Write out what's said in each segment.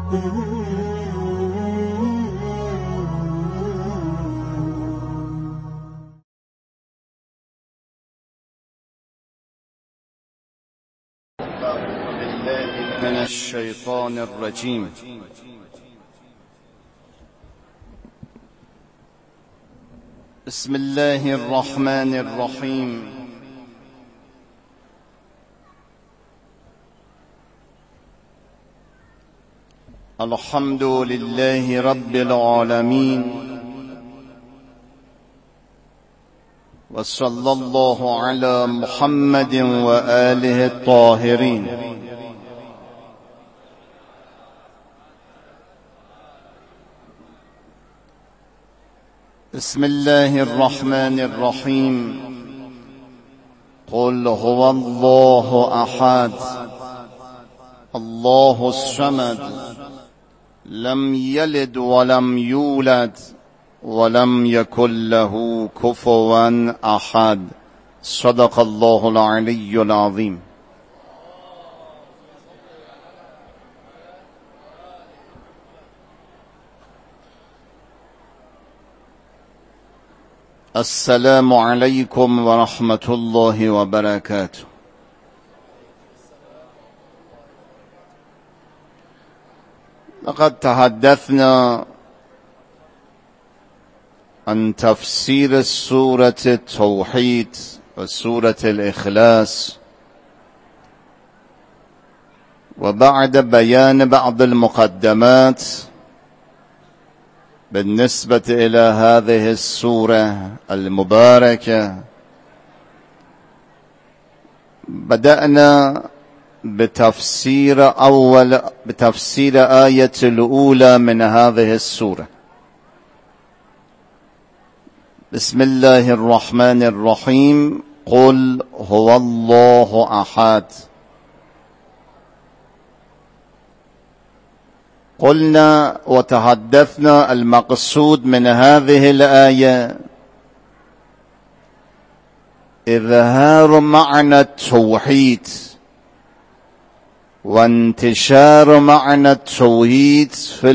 من الشيطان الرجيم. بسم الله الرحمن الرحيم. الحمد لله رب العالمين، وصلى الله على محمد وآله الطاهرين. بسم الله الرحمن الرحيم. قل هو الله أحد الله الصمد لم يلد ولم يولد ولم يكن له كفوا أحد. صدق الله العلي العظيم. السلام عليكم ورحمة الله وبركاته. لقد تحدثنا عن تفسير سورة التوحيد وسورة الإخلاص، وبعد بيان بعض المقدمات بالنسبة إلى هذه السورة المباركة، بدأنا بتفسير آية الأولى من هذه السورة. بسم الله الرحمن الرحيم. قل هو الله أحد. قلنا وتحدثنا المقصود من هذه الآية إظهار معنى التوحيد وانتشار معنى التوحيد في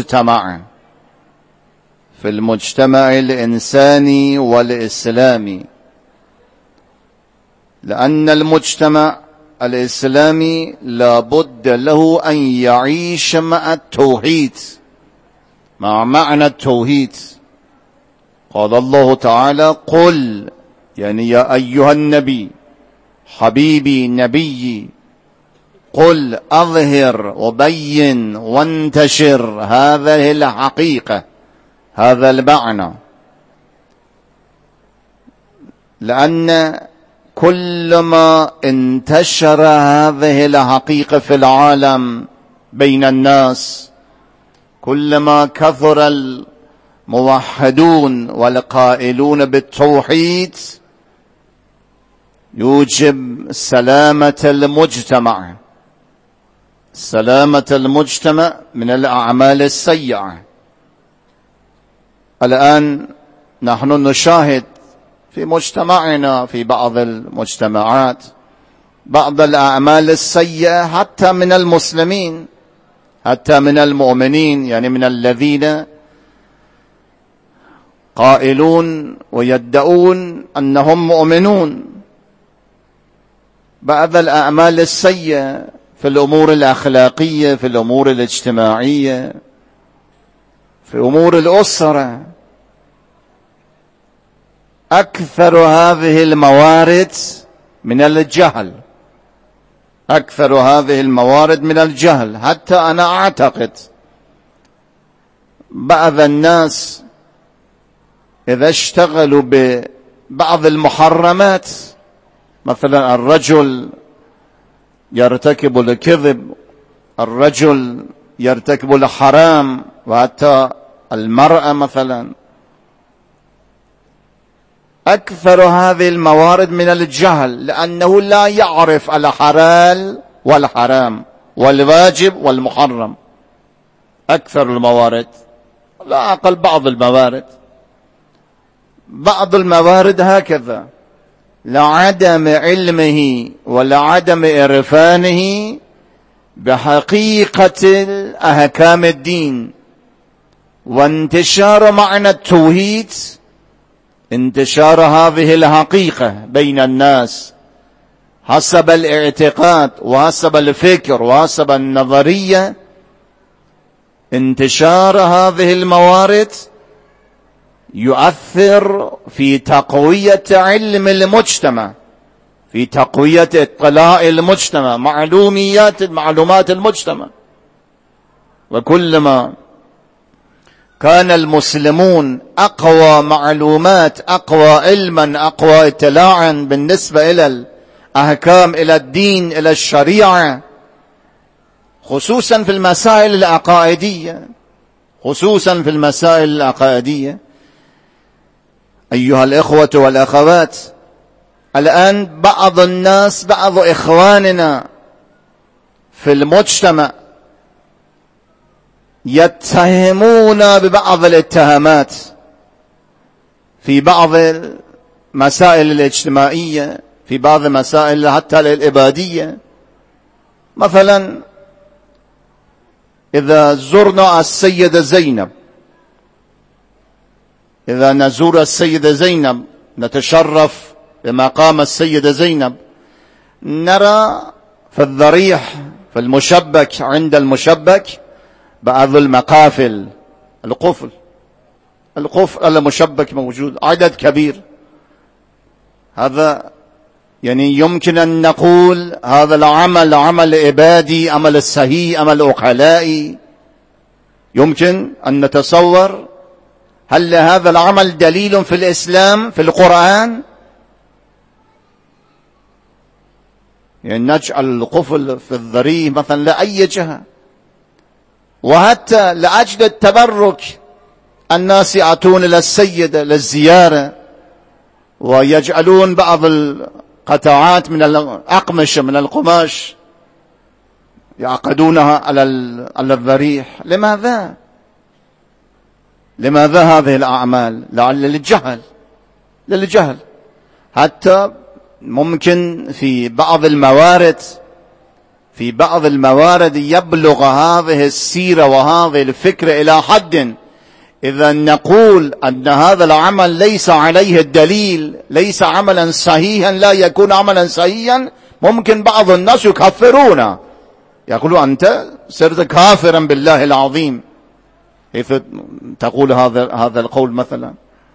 المجتمع الإنساني والإسلامي، لأن المجتمع الإسلامي لا بد له أن يعيش مع التوحيد، مع معنى التوحيد. قال الله تعالى: قل، يعني يا أيها النبي، حبيبي نبيي، قل أظهر وبين وانتشر هذه الحقيقة، هذا المعنى، لأن كلما انتشر هذه الحقيقة في العالم بين الناس، كلما كثر الموحدون والقائلون بالتوحيد، يوجب سلامة المجتمع من الأعمال السيئة. الآن نحن نشاهد في مجتمعنا، في بعض المجتمعات، بعض الأعمال السيئة حتى من المسلمين، حتى من المؤمنين، يعني من الذين قائلون ويدعون أنهم مؤمنون. بعض الأعمال السيئة في الأمور الأخلاقية، في الأمور الاجتماعية، في أمور الأسرة. أكثر هذه الموارد من الجهل، أكثر هذه الموارد من الجهل. حتى أنا أعتقد بعض الناس إذا اشتغلوا ببعض المحرمات، مثلا الرجل يرتكب الكذب، الرجل يرتكب الحرام، وحتى المرأة مثلا، أكثر هذه الموارد من الجهل، لأنه لا يعرف الحلال والحرام والواجب والمحرم. أكثر الموارد، لا أقل بعض الموارد هكذا، لعدم علمه ولعدم إعرفانه بحقيقة أحكام الدين وانتشار معنى التوحيد، انتشار هذه الحقيقة بين الناس حسب الاعتقاد وحسب الفكر وحسب النظرية، انتشار هذه الموارد يؤثر في تقوية علم المجتمع، في تقوية اطلاع المجتمع، معلومات المجتمع. وكلما كان المسلمون أقوى معلومات، أقوى علما، أقوى اطلاعا بالنسبة إلى الأحكام، إلى الدين، إلى الشريعة، خصوصا في المسائل العقائدية، خصوصا في المسائل العقائدية. أيها الإخوة والأخوات، الآن بعض الناس، بعض إخواننا في المجتمع يتهمون ببعض الاتهامات في بعض المسائل الاجتماعية، في بعض المسائل حتى العبادية. مثلا إذا زرنا السيدة زينب، إذا نزور السيدة زينب، نتشرف بمقام السيدة زينب، نرى في الضريح، في المشبك، عند المشبك بعض المقافل، القفل المشبك موجود، عدد كبير. هذا يعني يمكن أن نقول هذا العمل عمل عبادي، عمل صحيح، عمل عقلائي. يمكن أن نتصور، هل هذا العمل دليل في الإسلام في القرآن؟ يعني نجعل القفل في الضريح مثلا لأي جهة، وحتى لأجل التبرك الناس يأتون إلى السيدة للزيارة ويجعلون بعض القطعات من الأقمشة، من القماش، يعقدونها على الضريح. لماذا هذه الأعمال؟ للجهل. حتى ممكن في بعض الموارد يبلغ هذه السيرة وهذه الفكرة إلى حد إذا نقول أن هذا العمل ليس عليه الدليل، ليس عملا صحيحا، لا يكون عملا صحيحا، ممكن بعض الناس يكفرون، يقولوا أنت صرت كافرا بالله العظيم، كيف تقول هذا القول مثلا.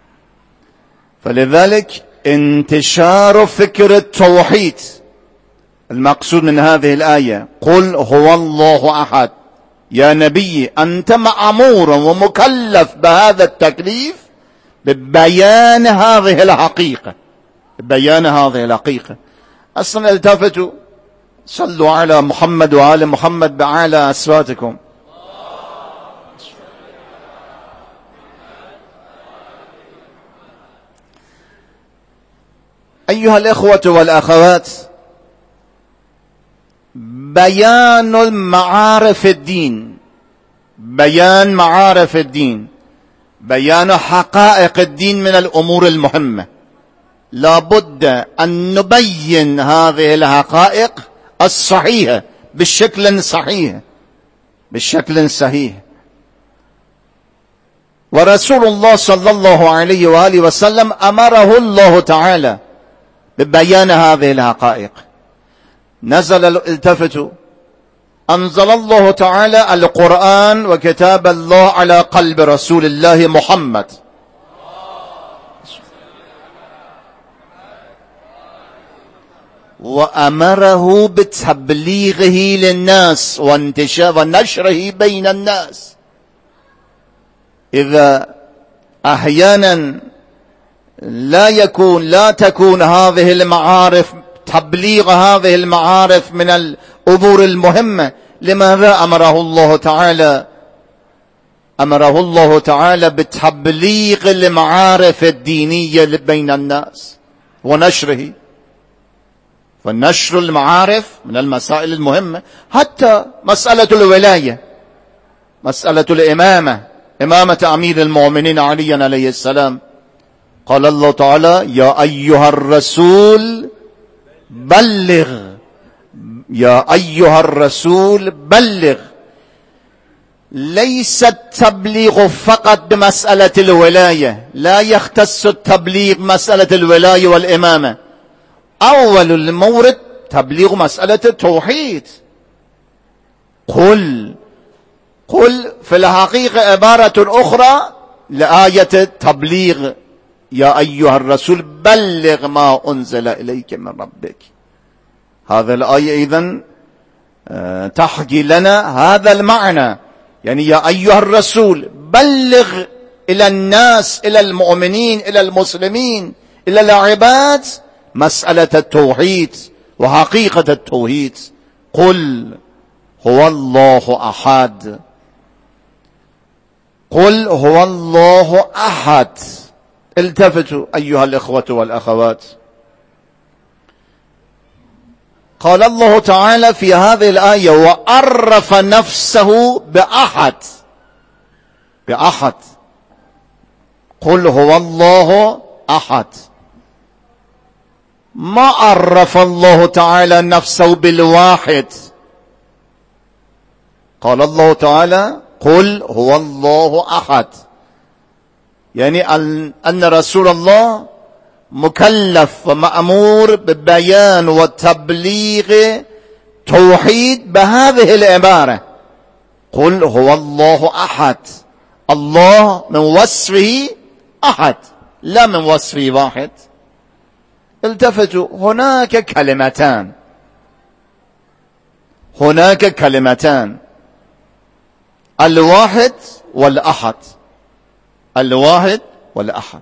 فلذلك انتشار فكرة التوحيد، المقصود من هذه الآية قل هو الله أحد، يا نبي أنت مأمور ومكلف بهذا التكليف ببيان هذه الحقيقة. أصلا التفتوا صلوا على محمد وآل محمد بأعلى أصواتكم. أيها الإخوة والأخوات، بيان معارف الدين، بيان حقائق الدين من الأمور المهمة. لا بد أن نبين هذه الحقائق الصحيحة بالشكل صحيح. ورسول الله صلى الله عليه وآله وسلم أمره الله تعالى ببيان هذه الحقائق. التفتوا، أنزل الله تعالى القرآن وكتاب الله على قلب رسول الله محمد، وأمره بتبليغه للناس ونشره بين الناس. إذا أحيانا لا تكون هذه المعارف، تبليغ هذه المعارف من الأمور المهمة، لماذا أمره الله تعالى بتبليغ المعارف الدينية بين الناس ونشره؟ فنشر المعارف من المسائل المهمة. حتى مسألة الولاية، مسألة إمامة أمير المؤمنين علي عليه السلام، قال الله تعالى يا أيها الرسول بلغ، يا أيها الرسول بلغ. ليس التبليغ فقط بمسألة الولاية، لا يختص التبليغ مسألة الولاية والإمامة. أول المورد تبليغ مسألة التوحيد. قل في الحقيقة عبارة أخرى لآية التبليغ، يا أيها الرسول بلغ ما أنزل إليك من ربك. هذا الآية إذن تحكي لنا هذا المعنى، يعني يا أيها الرسول بلغ إلى الناس، إلى المؤمنين، إلى المسلمين، إلى العباد مسألة التوحيد وحقيقة التوحيد. قل هو الله أحد. قل هو الله أحد. التفتوا أيها الإخوة والأخوات، قال الله تعالى في هذه الآية وعرف نفسه بأحد. قل هو الله أحد. ما عرف الله تعالى نفسه بالواحد. قال الله تعالى قل هو الله أحد، يعني أن رسول الله مكلف ومأمور ببيان وتبليغ توحيد بهذه العبارة. قل هو الله أحد. الله من وصفه أحد، لا من وصفه واحد. التفتوا، هناك كلمتان، الواحد والأحد. الواحد والأحد،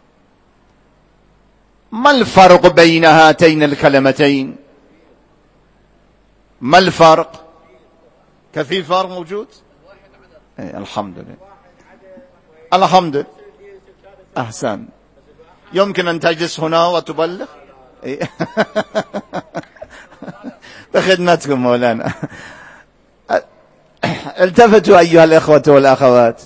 ما الفرق بين هاتين الكلمتين؟ ما الفرق؟ كثير فرق موجود. الحمد لله. أحسن. يمكن أن تجلس هنا وتبلغ بخدمتكم مولانا. التفتوا أيها الإخوة والأخوات،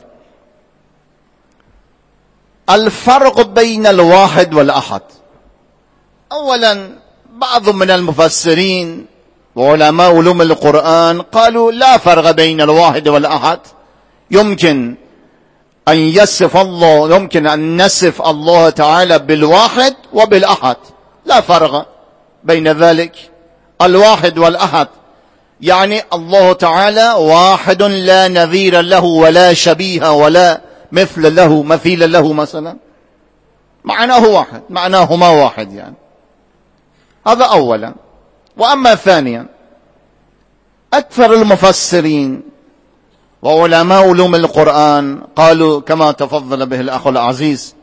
الفرق بين الواحد والأحد. أولا بعض من المفسرين وعلماء علوم القرآن قالوا لا فرق بين الواحد والأحد. يمكن أن نصف الله تعالى بالواحد وبالأحد، لا فرق بين ذلك. الواحد والأحد يعني الله تعالى واحد لا نظير له ولا شبيه ولا مثيل له مثلا، معناه واحد، معناهما واحد يعني. هذا أولا. وأما ثانيا، أكثر المفسرين وعلماء علوم القرآن قالوا كما تفضل به الأخ العزيز،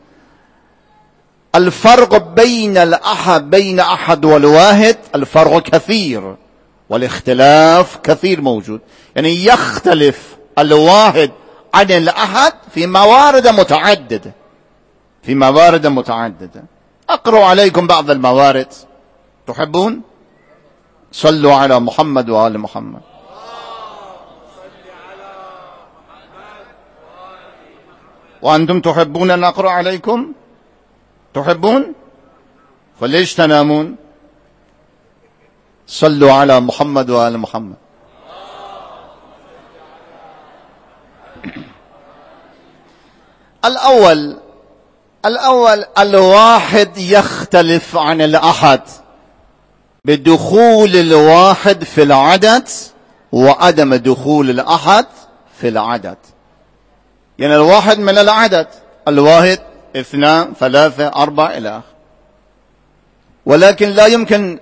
الفرق بين أحد والواحد الفرق كثير، والاختلاف كثير موجود. يعني يختلف الواحد عن الأحد في موارد متعددة. أقرأ عليكم بعض الموارد، تحبون؟ صلوا على محمد وآل محمد. وأنتم تحبون أن أقرأ عليكم؟ تحبون؟ فليش تنامون؟ صلوا على محمد وآل محمد. الأول الواحد يختلف عن الأحد بدخول الواحد في العدد وعدم دخول الأحد في العدد. يعني الواحد من العدد، الواحد 2 3 4 إلى آخره. ولكن لا يمكن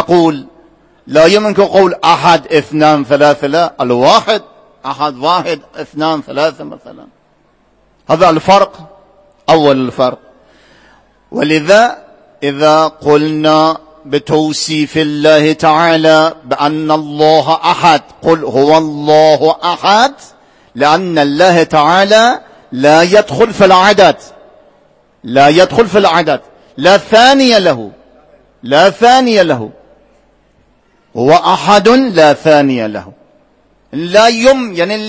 قول أحد 2 3، لا، الواحد أحد 1 2 3 مثلا. هذا الفرق، أول الفرق. ولذا إذا قلنا بتوصيف الله تعالى بأن الله أحد، قل هو الله أحد، لأن الله تعالى لا يدخل في العدد، لا ثاني له، هو أحد لا ثاني له. يعني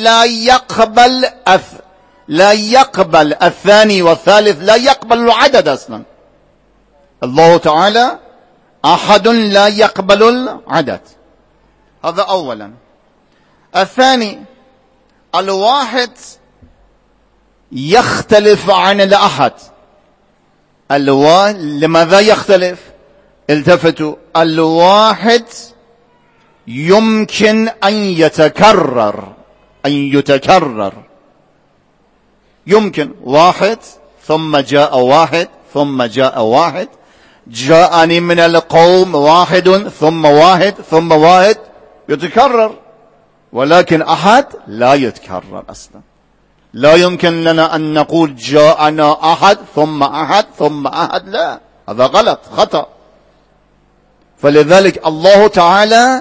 لا يقبل الثاني والثالث، لا يقبل العدد أصلا. الله تعالى أحد لا يقبل العدد. هذا أولا. الثاني، الواحد يختلف عن الأحد. لماذا يختلف؟ التفتوا، الواحد يمكن أن يتكرر، يمكن واحد ثم جاء واحد ثم جاء واحد، جاءني من القوم واحد ثم واحد ثم واحد، يتكرر. ولكن أحد لا يتكرر أصلا. لا يمكن لنا أن نقول جاءنا أحد ثم أحد ثم أحد، لا، هذا غلط، خطأ. فلذلك الله تعالى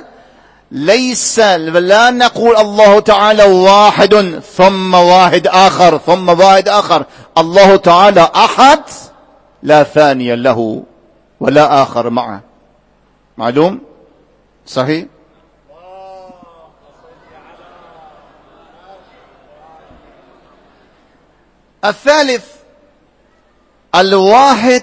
لا نقول الله تعالى واحد ثم واحد آخر ثم واحد آخر. الله تعالى أحد لا ثاني له ولا آخر معه. معلوم؟ صحيح؟ الثالث، الواحد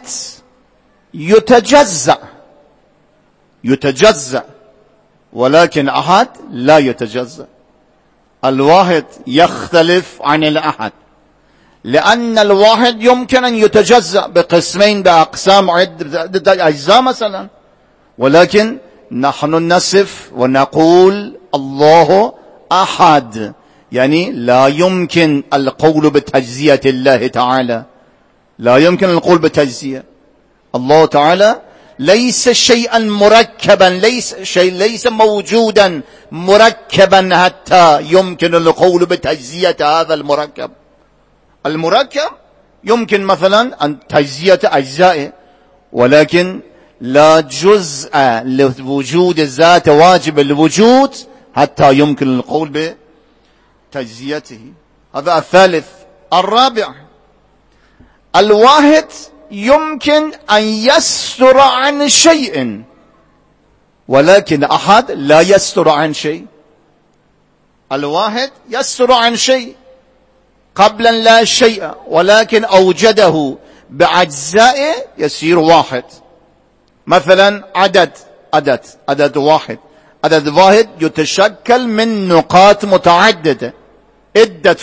يتجزأ ولكن أحد لا يتجزأ. الواحد يختلف عن الأحد، لأن الواحد يمكن أن يتجزأ بقسمين، بأقسام عدة أجزاء مثلا، ولكن نحن نصف ونقول الله أحد، يعني لا يمكن القول بتجزية الله تعالى، لا يمكن القول بتجزية الله تعالى. ليس شيئا مركبا، ليس موجودا مركبا حتى يمكن القول بتجزية هذا المركب. المركب يمكن مثلا أن تجزية أجزائه، ولكن لا جزء لوجود الذات واجب الوجود حتى يمكن القول بتجزيته. هذا الثالث. الرابع، الواحد يمكن أن يستر عن شيء، ولكن أحد لا يستر عن شيء. الواحد يستر عن شيء قبلا لا شيء، ولكن أوجده بأجزائه يصير واحد. مثلا عدد واحد. عدد واحد يتشكل من نقاط متعددة، عدة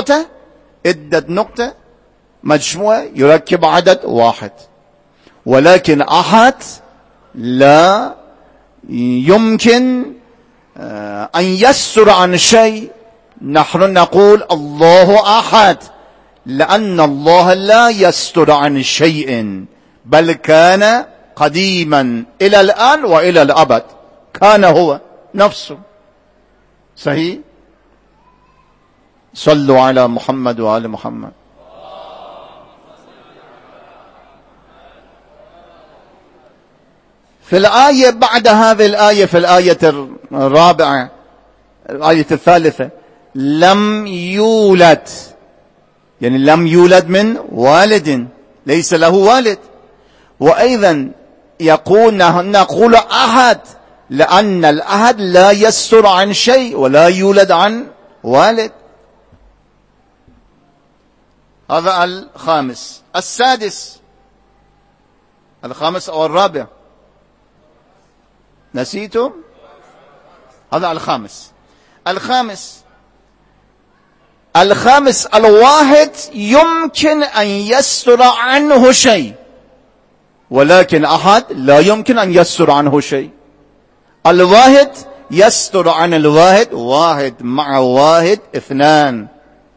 نقطة مجموعة يركب عدد واحد. ولكن أحد لا يمكن أن يستر عن شيء. نحن نقول الله أحد لأن الله لا يستر عن شيء، بل كان قديما إلى الآن وإلى الأبد، كان هو نفسه. صحيح؟ صلوا على محمد وآل محمد. في الآية بعد هذه الآية، في الآية الرابعة، الآية الثالثة، لم يولد، يعني لم يولد من والد، ليس له والد. وأيضا نقول أحد لأن الأحد لا يستر عن شيء ولا يولد عن والد. هذا الخامس. السادس، الخامس أو الرابع نسيتم؟ هذا الخامس الواحد يمكن أن يستر عنه شيء، ولكن أحد لا يمكن أن يستر عنه شيء. الواحد يستر عن الواحد، واحد مع واحد اثنان.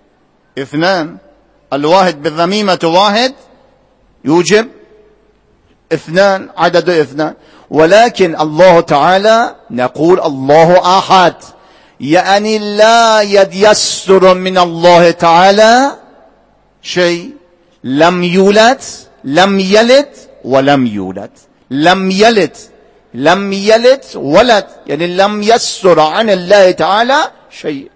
الواحد بالضميمة واحد يوجب اثنان، عدد اثنان. ولكن الله تعالى نقول الله أحد، يعني لا يستر من الله تعالى شيء. لم يولد، لم يلد ولم يولد. لم يلد ولد، يعني لم يستر عن الله تعالى شيء.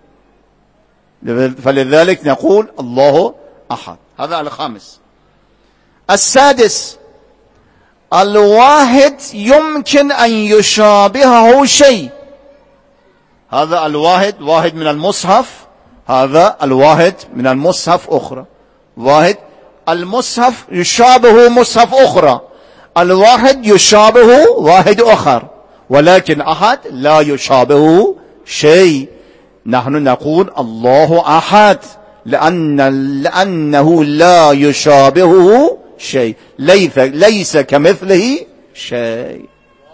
فلذلك نقول الله أحد. هذا الخامس. السادس، الواحد يمكن أن يشابهه شيء. هذا الواحد واحد من المصحف، هذا الواحد من المصحف أخرى. واحد المصحف يشابه مصحف أخرى، الواحد يشابه واحد آخر، ولكن أحد لا يشابهه شيء. نحن نقول الله أحد لأنه لا يشابهه شيء، ليس كمثله شيء.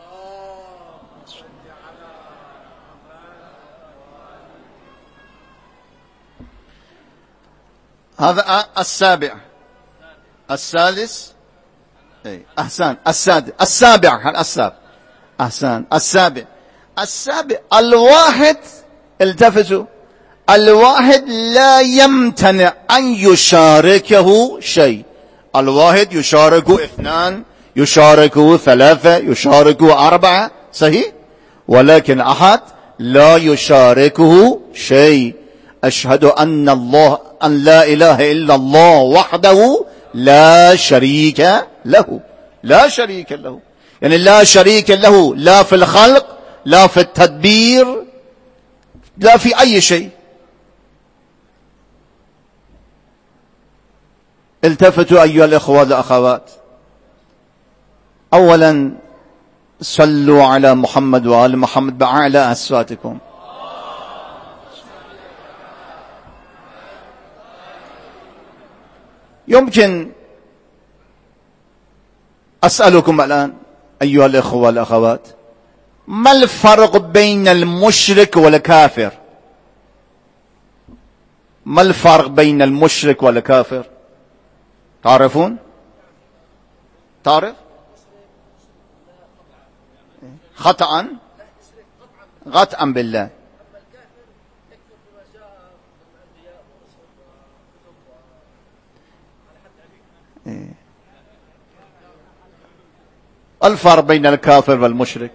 هذا السابع. السادس أحسن. السابع أحسن. السابع الواحد. التفتوا، الواحد لا يمتنع أن يشاركه شيء. الواحد يشاركه 2، يشاركه 3، يشاركه 4، صحيح، ولكن أحد لا يشاركه شيء. أشهد أن لا إله إلا الله وحده لا شريك له. لا شريك له يعني لا شريك له، لا في الخلق، لا في التدبير، لا في أي شيء. التفتوا أيها الإخوة والأخوات. أولا صلوا على محمد وآل محمد بأعلى أصواتكم. يمكن أسألكم الآن أيها الإخوة والأخوات، ما الفرق بين المشرك والكافر؟ ما الفرق بين المشرك والكافر؟ تعرفون؟ تعرف؟ خطأ بالله. الفرق بين الكافر والمشرك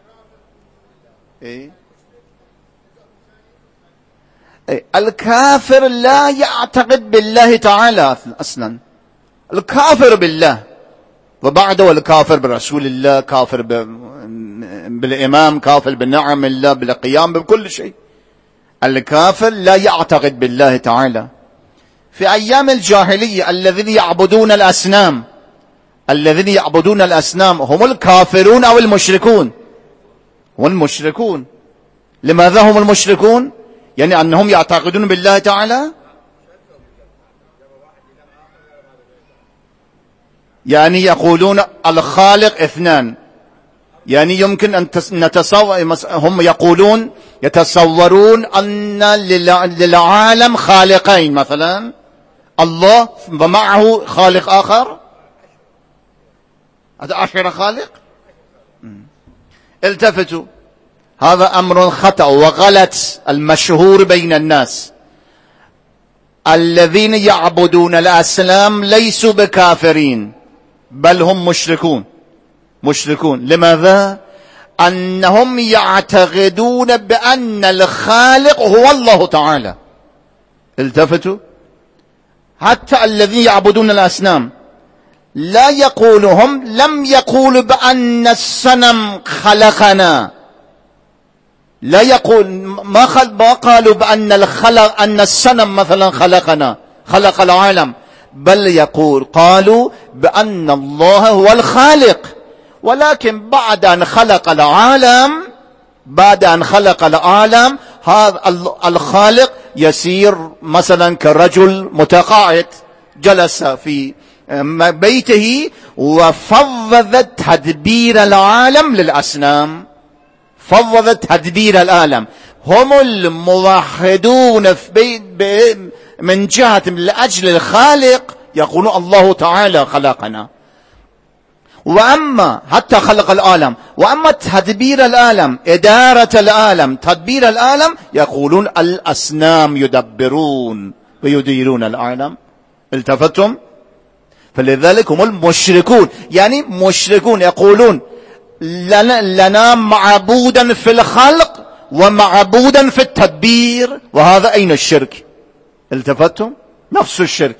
الكافر لا يعتقد بالله تعالى أصلا. الكافر بالله وبعده الكافر برسول الله، كافر بالإمام، كافر بنعم الله، بالقيام بكل شيء. الكافر لا يعتقد بالله تعالى. في أيام الجاهلية الذين يعبدون الأصنام هم الكافرون أو المشركون؟ هم المشركون. لماذا هم المشركون؟ يعني أنهم يعتقدون بالله تعالى، يعني يقولون الخالق 2. يعني يمكن أن نتصور، هم يقولون يتصورون أن للعالم خالقين، مثلا الله ومعه خالق آخر، هذا 10 خالق. التفتوا، هذا أمر خطأ وغلط المشهور بين الناس. الذين يعبدون الأصنام ليسوا بكافرين، بل هم مشركون. لماذا؟ أنهم يعتقدون بأن الخالق هو الله تعالى. التفتوا، حتى الذين يعبدون الأصنام لا يقولهم، لم يقولوا بأن الصنم خلقنا، لا يقول ما قالوا بأن أن الصنم مثلا خلقنا، خلق العالم، بل قالوا بأن الله هو الخالق. ولكن بعد أن خلق العالم هذا الخالق يسير مثلا كرجل متقاعد جلس في بيته وفوض تدبير العالم للأصنام. فوض تدبير العالم. هم الموحدون من جهة لأجل الخالق يقولون الله تعالى خلقنا، وأما حتى خلق العالم، وأما تدبير العالم، إدارة العالم، تدبير العالم، يقولون الأصنام يدبرون ويديرون العالم. التفتم؟ فلذلك هم المشركون. يعني مشركون يقولون لنا معبودا في الخلق ومعبودا في التدبير، وهذا أين الشرك؟ التفتم؟ نفس الشرك.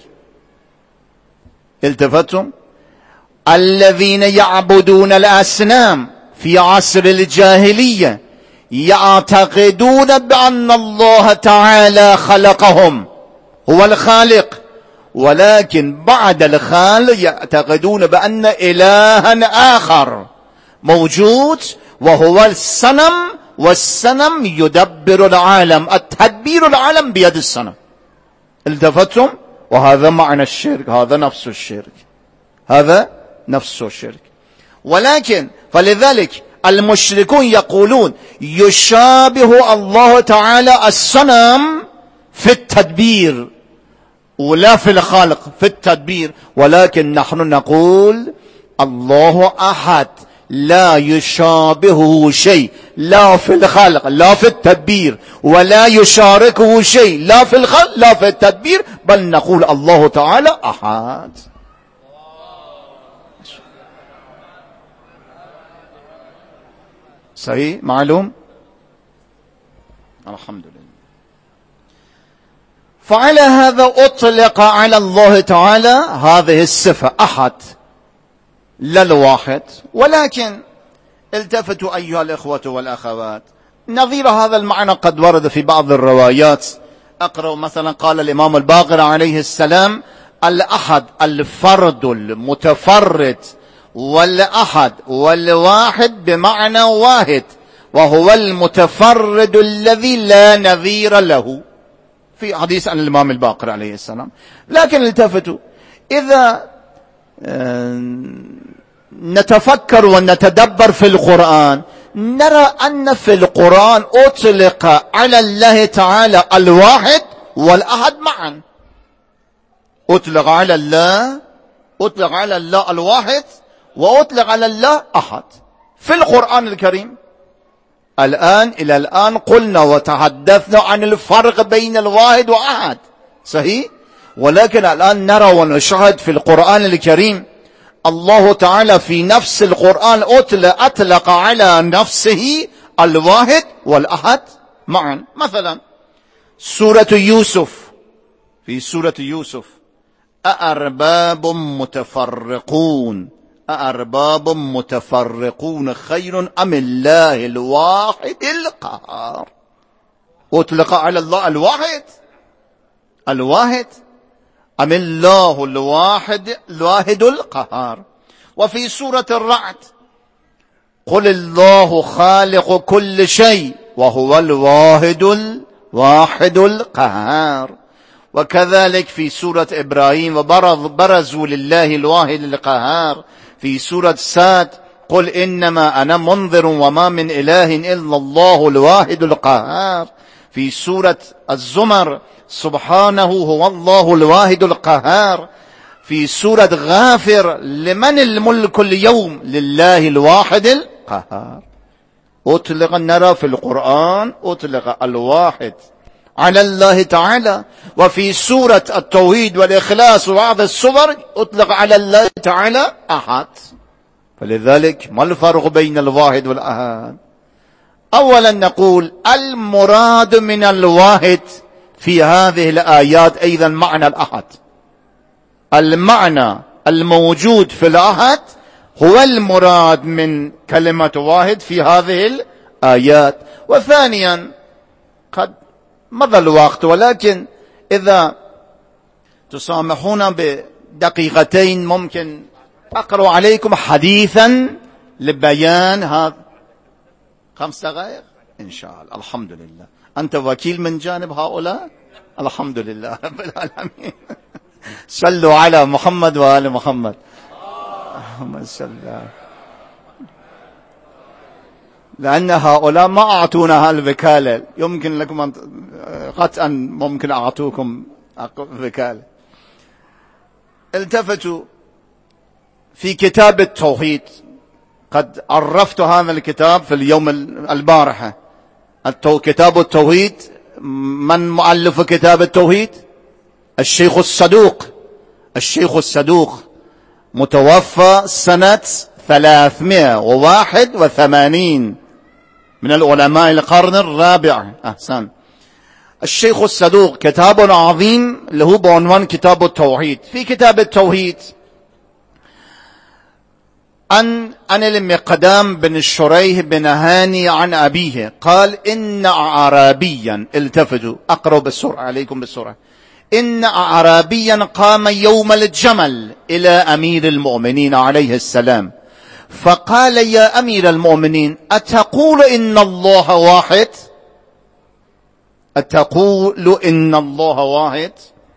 التفتم؟ الذين يعبدون الأصنام في عصر الجاهلية يعتقدون بأن الله تعالى خلقهم، هو الخالق، ولكن بعد الخالق يعتقدون بأن إلها آخر موجود وهو الصنم، والصنم يدبر العالم، التدبير العالم بيد الصنم. التفتم؟ وهذا معنى الشرك، هذا نفس الشرك، هذا نفس الشرك. ولكن فلذلك المشركون يقولون يشابه الله تعالى الصنم في التدبير ولا في الخلق، في التدبير. ولكن نحن نقول الله أحد، لا يشابهه شيء، لا في الخلق لا في التدبير، ولا يشاركه شيء لا في الخلق لا في التدبير، بل نقول الله تعالى أحد. صحيح؟ معلوم؟ الحمد لله. فعلى هذا أطلق على الله تعالى هذه الصفة أحد، لا الواحد. ولكن التفتوا أيها الإخوة والأخوات، نظير هذا المعنى قد ورد في بعض الروايات. أقرأ مثلا قال الإمام الباقر عليه السلام: الأحد الفرد المتفرد، والأحد والواحد بمعنى واحد، وهو المتفرد الذي لا نظير له، في حديث عن الإمام الباقر عليه السلام. لكن التفتوا، إذا نتفكر ونتدبر في القرآن نرى أن في القرآن أطلق على الله تعالى الواحد والأحد معا. أطلق على الله الواحد، وأطلق على الله أحد في القرآن الكريم. إلى الآن قلنا وتحدثنا عن الفرق بين الواحد وأحد، صحيح؟ ولكن الآن نرى ونشاهد في القرآن الكريم الله تعالى في نفس القرآن أطلق على نفسه الواحد والأحد معا. مثلا سورة يوسف، في سورة يوسف: أأرباب متفرقون خير أم الله الواحد القهار. أطلق على الله الواحد أم الله الواحد القهار. وفي سورة الرعد: قل الله خالق كل شيء وهو الواحد القهار. وكذلك في سورة إبراهيم: وبرزوا لله الواحد القهار. في سورة ساد: قل إنما أنا منذر وما من إله إلا الله الواحد القهار. في سورة الزمر: سبحانه هو الله الواحد القهار. في سورة غافر: لمن الملك اليوم؟ لله الواحد القهار. أطلق، نرى في القرآن أطلق الواحد على الله تعالى. وفي سورة التوحيد والإخلاص وبعض السور أطلق على الله تعالى أحد. فلذلك ما الفرق بين الواحد والأحد؟ أولا نقول المراد من الواحد في هذه الآيات أيضا معنى الأحد. المعنى الموجود في الأحد هو المراد من كلمة واحد في هذه الآيات. وثانيا قد مضى الوقت، ولكن إذا تسامحون بدقيقتين ممكن أقرأ عليكم حديثا لبيان هذا. 5 دقائق إن شاء الله. الحمد لله. أنت وكيل من جانب هؤلاء. الحمد لله رب العالمين. صلوا على محمد وآل محمد. اللهم صل. لأن هؤلاء ما أعطونا هالوكالة، يمكن لكم قطعا ممكن أعطوكم وكالة. التفتوا في كتاب التوحيد، قد عرفت هذا الكتاب في اليوم البارحة. كتاب التوحيد، من مؤلف كتاب التوحيد؟ الشيخ الصدوق، متوفى سنة 381 من العلماء القرن الرابع. أحسن. الشيخ الصدوق كتاب عظيم له بعنوان كتاب التوحيد. في كتاب التوحيد عن المقدام بن شريح بن هاني عن أبيه قال: إن أعرابيا، التفتوا أقرأ بالسرعة عليكم بالسرعة: إن أعرابيا قام يوم الجمل إلى أمير المؤمنين عليه السلام فقال يا أمير المؤمنين أتقول إن الله واحد؟ أتقول إن الله واحد؟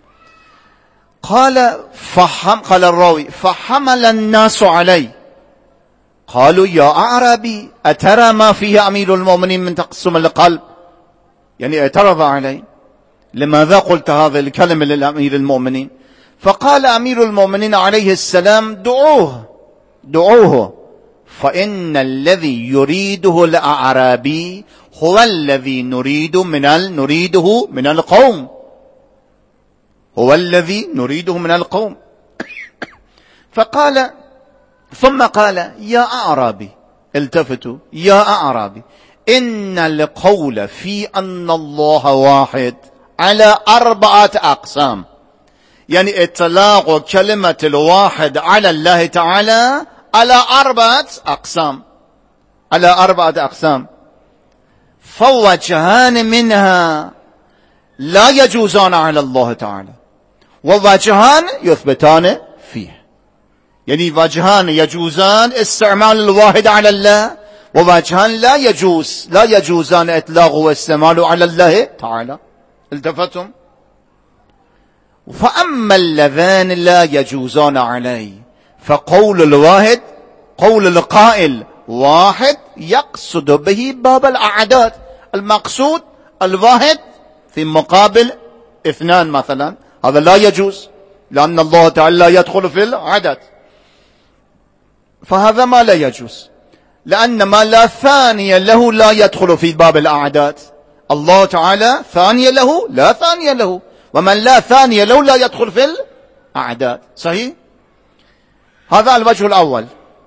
قال الراوي فحمل الناس علي، قالوا يا أعرابي أترى ما فيه أمير المؤمنين من تقسم القلب؟ يعني اعترض علي، لماذا قلت هذه الكلمة للأمير المؤمنين؟ فقال أمير المؤمنين عليه السلام دعوه فإن الذي يريده الأعرابي هو الذي نريده من القوم، هو الذي نريده من القوم. فقال ثم قال يا أعرابي، التفتوا، يا أعرابي إن القول في أن الله واحد على 4 أقسام، يعني اطلاق كلمة الواحد على الله تعالى على 4 أقسام، على 4 أقسام، فوجهان منها لا يجوزان على الله تعالى، ووجهان يثبتان فيه. يعني وجهان يجوزان استعمال الواحد على الله، ووجهان لا يجوزان إطلاقه واستعماله على الله تعالى. التفتم؟ فأما اللذان لا يجوزان عليه فقول الواحد، قول القائل واحد يقصد به باب الأعداد، المقصود الواحد في مقابل 2 مثلا، هذا لا يجوز لأن الله تعالى لا يدخل في العدد، فهذا ما لا يجوز، لأن ما لا ثانية له لا يدخل في باب الأعداد. الله تعالى ثانية له لا ثانية له، ومن لا ثانية له لا يدخل في الأعداد. صحيح؟ هذا الوجه الأول.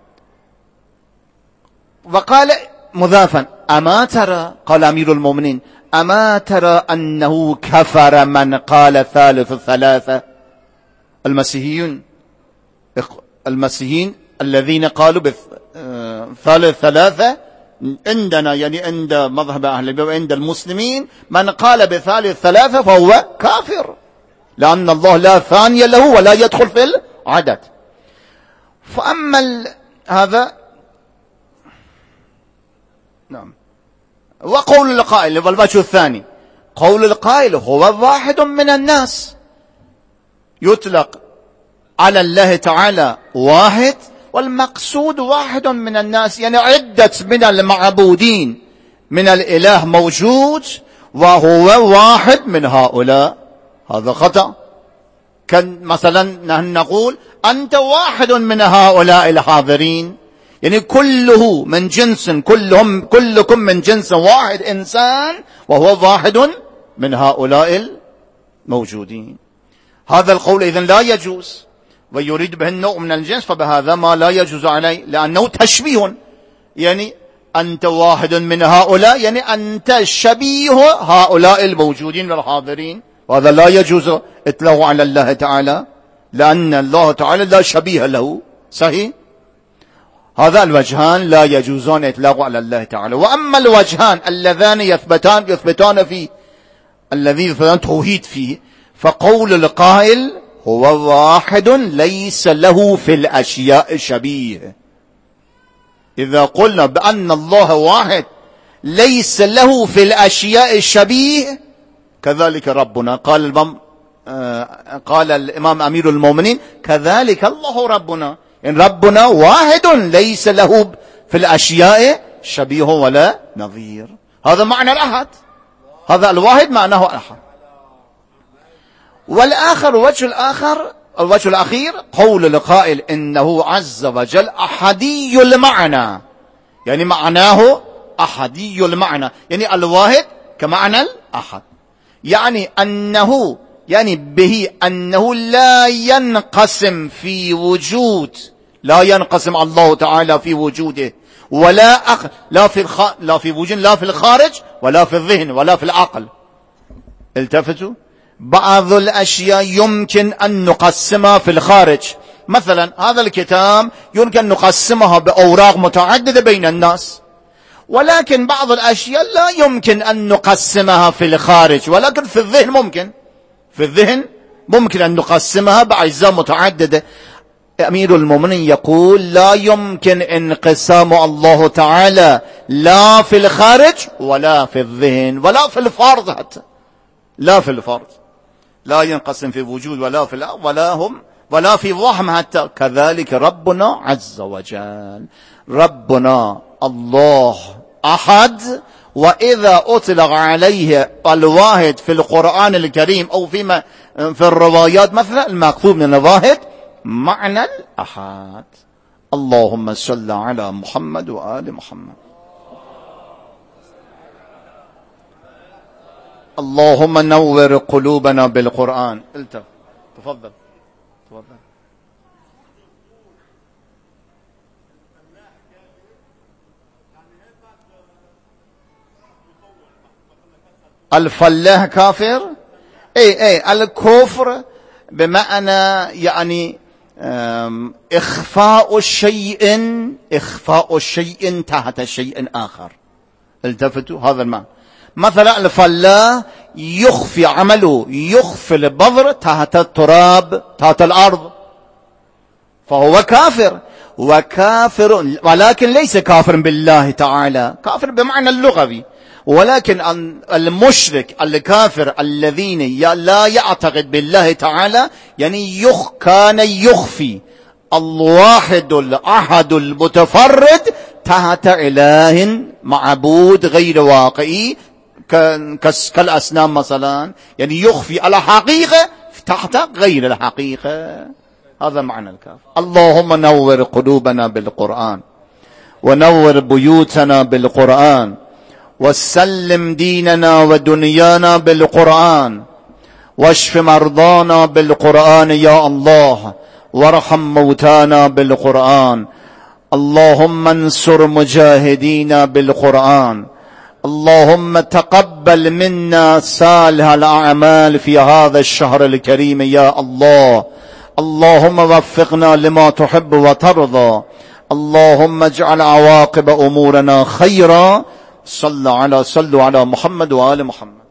وقال مضافا أما ترى، قال أمير المؤمنين أما ترى أنه كفر من قال ثالث 3؟ المسيحيين الذين قالوا بثالث 3 عندنا، يعني عند مذهب أهل البيت وعند المسلمين، من قال بثالث 3 فهو كافر، لأن الله لا ثانية له ولا يدخل في العدد. فأما هذا نعم. وقول القائل والوجه الثاني، قول القائل هو واحد من الناس، يطلق على الله تعالى واحد، والمقصود واحد من الناس، يعني عدة من المعبودين من الإله موجود وهو واحد من هؤلاء. هذا خطأ. كان مثلا نحن نقول أنت واحد من هؤلاء الحاضرين، يعني كله من جنس، كلكم من جنس واحد إنسان، وهو واحد من هؤلاء الموجودين. هذا القول إذن لا يجوز، ويريد به النوع من الجنس، فبهذا ما لا يجوز عليه، لأنه تشبيه. يعني أنت واحد من هؤلاء، يعني أنت شبيه هؤلاء الموجودين والحاضرين، وهذا لا يجوز إطلاقه على الله تعالى، لأن الله تعالى لا شبيه له. صحيح؟ هذا الوجهان لا يجوزان إطلاقه على الله تعالى. وأما الوجهان اللذان يثبتان فيه، الذي يثبتان توحيد فيه، فقول القائل هو واحد ليس له في الأشياء شبيه. إذا قلنا بأن الله واحد ليس له في الأشياء شبيه، كذلك ربنا. قال الإمام أمير المؤمنين كذلك الله ربنا، إن ربنا واحد ليس له في الأشياء شبيه ولا نظير. هذا معنى الأحد، هذا الواحد معناه أحد. والآخر الوجه الأخير قول القائل إنه عز وجل أحدي المعنى، يعني معناه أحدي المعنى، يعني الواحد كمعنى الأحد، يعني أنه يعني به أنه لا ينقسم في وجود، لا ينقسم الله تعالى في وجوده ولا لا في وجود، لا في الخارج ولا في الذهن ولا في العقل. التفتوا، بعض الأشياء يمكن أن نقسمها في الخارج، مثلا هذا الكتاب يمكن أن نقسمها بأوراق متعددة بين الناس، ولكن بعض الأشياء لا يمكن أن نقسمها في الخارج، ولكن في الذهن ممكن، في الذهن ممكن أن نقسمها بأجزاء متعددة. أمير المؤمنين يقول لا يمكن انقسام الله تعالى لا في الخارج ولا في الذهن ولا في الفرض، حتى لا في الفرض لا ينقسم في وجود ولا في ولا في وهم حتى. كذلك ربنا عز وجل، ربنا الله أحد، وإذا أطلق عليه الواحد في القرآن الكريم أو في الروايات مثلا المأخوذ من الواحد معنى الأحد. اللهم صل على محمد وآل محمد. اللهم نور قلوبنا بالقرآن. تفضل. الفلاح كافر؟ اي الكفر بمعنى يعني إخفاء الشيء تحت شيء آخر. التفتوا هذا المعنى. مثلا الفلاح يخفي عمله، يخفي البذر تحت التراب تحت الأرض، فهو كافر. وكافر ولكن ليس كافر بالله تعالى، كافر بمعنى اللغوي. ولكن المشرك الكافر الذين لا يعتقد بالله تعالى يعني كان يخفي الواحد الأحد المتفرد تحت إله معبود غير واقعي كالأصنام مثلا، يعني يخفي الحقيقة تحت غير الحقيقة. هذا معنى الكافر. اللهم نور قلوبنا بالقرآن، ونور بيوتنا بالقرآن، وسلم ديننا ودنيانا بالقرآن، واشف مرضانا بالقرآن يا الله، وارحم موتانا بالقرآن. اللهم انصر مجاهدينا بالقرآن. اللهم تقبل منا صالح الأعمال في هذا الشهر الكريم يا الله. اللهم وفقنا لما تحب وترضى. اللهم اجعل عواقب أمورنا خيرا. صلوا على محمد وآل محمد.